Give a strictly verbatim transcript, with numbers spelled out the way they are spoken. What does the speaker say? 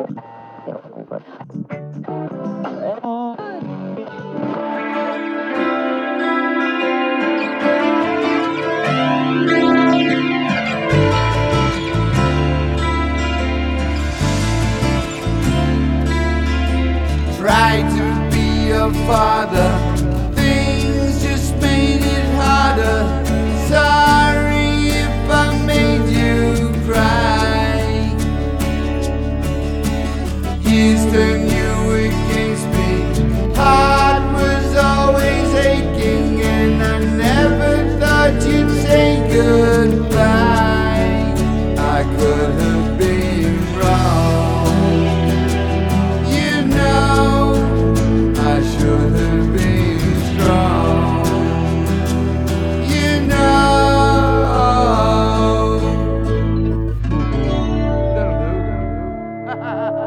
Try to be a father, things just made it harder. Sorry if I made you cry. Years turned you against me, heart was always aching, and I never thought you'd say goodbye. I could have been wrong, you know, I should have been strong, you know.